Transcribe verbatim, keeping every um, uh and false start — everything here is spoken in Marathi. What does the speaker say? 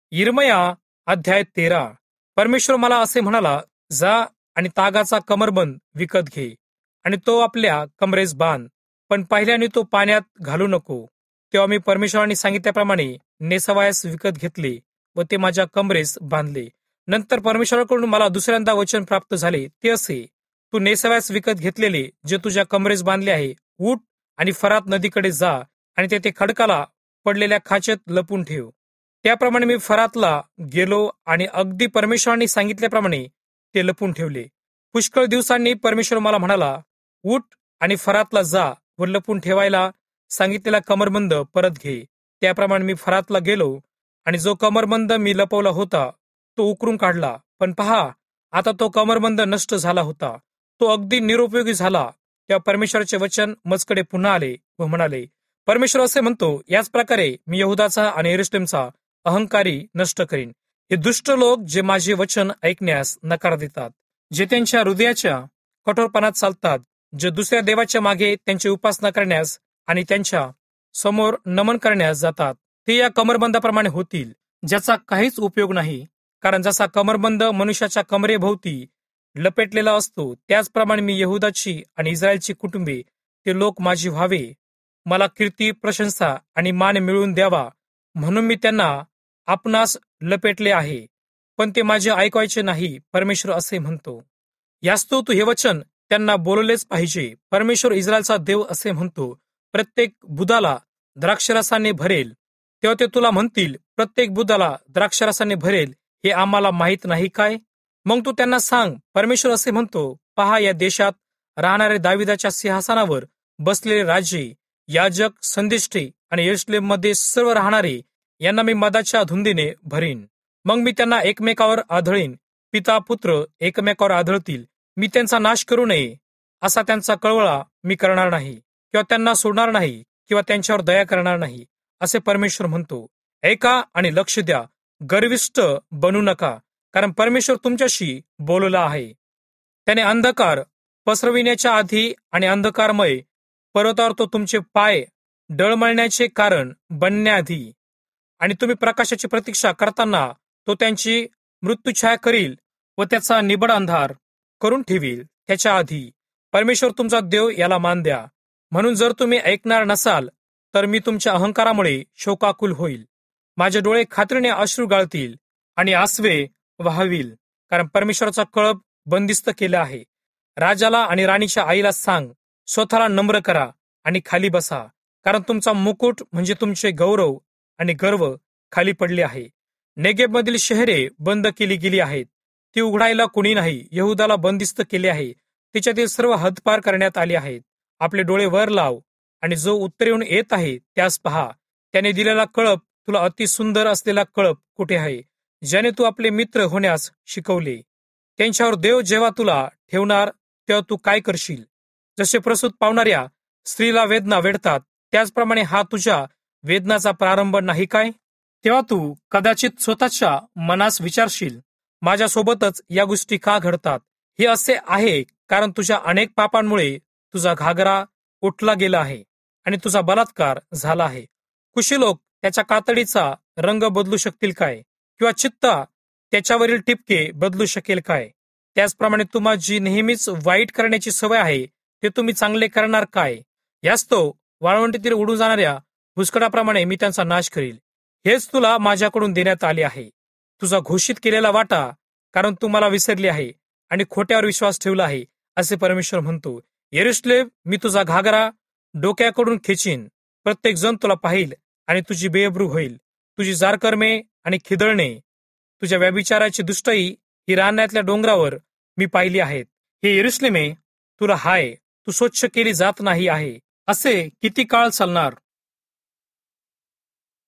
यिर्मया अध्याय तेरा. परमेश्वर मला असे म्हणाला, जा आणि तागाचा कमरबंद विकत घे आणि तो आपल्या कमरेस बांध, पण पहिल्याने तो पाण्यात घालू नको. तेव्हा मी परमेश्वरांनी सांगितल्याप्रमाणे नेसवायास विकत घेतले व ते माझ्या कमरेस बांधले. नंतर परमेश्वराकडून मला दुसऱ्यांदा वचन प्राप्त झाले, ते असे, तू नेसवायास विकत घेतलेले जे तुझ्या कमरेस बांधले आहे, उठ आणि फरात नदीकडे जा आणि तेथे खडकाला पडलेल्या खाचेत लपून ठेव. त्याप्रमाणे मी फरातला गेलो आणि अगदी परमेश्वरांनी सांगितल्याप्रमाणे ते लपून ठेवले. पुष्कळ दिवसांनी परमेश्वर मला म्हणाला, उठ आणि फरातला जा व लपून ठेवायला सांगितलेला कमरबंद परत घे. त्याप्रमाणे मी फरातला गेलो आणि जो कमरबंद मी लपवला होता तो उकरून काढला. पण पहा, आता तो कमरबंद नष्ट झाला होता, तो अगदी निरुपयोगी झाला. तेव्हा परमेश्वराचे वचन मजकडे पुन्हा आले व म्हणाले, परमेश्वर असे म्हणतो, याच प्रकारे मी यहुदाचा आणि यरूशलेमचा अहंकारी नष्ट करीन. हे दुष्ट लोक जे माझे वचन ऐकण्यास नकार देतात, जे त्यांच्या हृदयाच्या कठोरपणात चालतात, जे दुसऱ्या देवाच्या मागे त्यांची उपासना करण्यास आणि त्यांच्या समोर नमन करण्यास जातात, ते या कमरबंदाप्रमाणे होतील, ज्याचा काहीच उपयोग नाही. कारण जसा कमरबंद मनुष्याच्या कमरेभोवती लपेटलेला असतो, त्याचप्रमाणे मी यहुदाची आणि इस्रायलची कुटुंबे, ते लोक माझी व्हावे, मला कीर्ती, प्रशंसा आणि मान मिळवून द्यावा म्हणून मी त्यांना आपणास लपेटले आहे, पण ते माझे ऐकवायचे नाही, परमेश्वर असे म्हणतो. यास्तव तू हे वचन त्यांना बोललेच पाहिजे. परमेश्वर इस्रायलचा देव असे म्हणतो, प्रत्येक बुधाला द्राक्षरसाने भरेल. तेव्हा ते तुला म्हणतील, प्रत्येक बुधाला द्राक्षरसाने भरेल हे आम्हाला माहीत नाही काय? मग तू त्यांना सांग, परमेश्वर असे म्हणतो, पहा, या देशात राहणारे दाविदाच्या सिंहासनावर बसलेले राजे, याजक, संदिष्टे आणि यरूशलेममध्ये सर्व राहणारे यांना मी मदाच्या धुंदीने भरीन. मग मी त्यांना एकमेकावर आढळीन, पिता पुत्र एकमेकावर आढळतील. मी त्यांचा नाश करू नये असा त्यांचा कळवळा मी करणार नाही, किंवा त्यांना सोडणार नाही, किंवा त्यांच्यावर दया करणार नाही, असे परमेश्वर म्हणतो. ऐका आणि लक्ष द्या, गर्विष्ठ बनू नका, कारण परमेश्वर तुमच्याशी बोलला आहे. त्याने अंधकार पसरविण्याच्या आधी आणि अंधकारमय पर्वतावर तो तुमचे पाय डळमळण्याचे कारण बनण्याआधी आणि तुम्ही प्रकाशाची प्रतीक्षा करताना तो त्यांची मृत्यूछाया करील व त्याचा निबड अंधार करून ठेवील. त्याच्या आधी परमेश्वर तुमचा देव याला मान द्या. म्हणून जर तुम्ही ऐकणार नसाल तर मी तुमच्या अहंकारामुळे शोकाकुल होईल. माझे डोळे खात्रीने अश्रू गाळतील आणि आसवे वाहवील, कारण परमेश्वराचा कळप बंदिस्त केला आहे. राजाला आणि राणीच्या आईला सांग, स्वतःला नम्र करा आणि खाली बसा, कारण तुमचा मुकुट म्हणजे तुमचे गौरव आणि गर्व खाली पडले आहे. नेगेबमधील शहरे बंद केली गेली आहेत, ती उघडायला कोणी नाही. यहुदाला बंदिस्त केले आहे, तिच्यातील सर्व हद्दपार करण्यात आले आहेत. आपले डोळे वर लाव आणि जो उत्तरेहून येत आहे त्यास पहा. त्याने दिलेला कळप, तुला अतिसुंदर असलेला कळप कुठे आहे, ज्याने तू आपले मित्र होण्यास शिकवले? त्यांच्यावर देव जेव्हा तुला ठेवणार तेव्हा तू काय करशील? जसे प्रसूत पावणाऱ्या स्त्रीला वेदना वेढतात, त्याचप्रमाणे हा तुझ्या वेदनाचा प्रारंभ नाही काय? तेव्हा तू कदाचित स्वतःच्या मनास विचारशील, माझ्यासोबतच या गोष्टी का घडतात? हे असे आहे कारण तुझ्या अनेक पापांमुळे तुझा घागरा उठला गेला आहे आणि तुझा बलात्कार झाला आहे. कुशी लोक त्याच्या कातडीचा रंग बदलू शकतील काय, किंवा चित्ता त्याच्यावरील टिपके बदलू शकेल काय? त्याचप्रमाणे तुम्हाला जी नेहमीच वाईट करण्याची सवय आहे ते तुम्ही चांगले करणार काय? यास्तव वाळवंटीतील उडून जाणाऱ्या भुसकडाप्रमाणे मी त्यांचा नाश करील. हेच तुला माझ्याकडून देण्यात आले आहे, तुझा घोषित केलेला वाटा, कारण तू मला विसरली आहे आणि खोट्यावर विश्वास ठेवला आहे, असे परमेश्वर म्हणतो. यरूशलेम, मी तुझा घागरा डोक्याकडून खेचीन. प्रत्येक जण तुला पाहिल आणि तुझी बेअब्रू होईल. तुझी जारकर्मे आणि खिदळणे, तुझ्या व्यभिचाराची दुष्टई ही रानातल्या डोंगरावर मी पाहिली आहेत. हे यरूशलेमे, तुला हाय, तू स्वच्छ केली जात नाही आहे. असे किती काळ चालणार?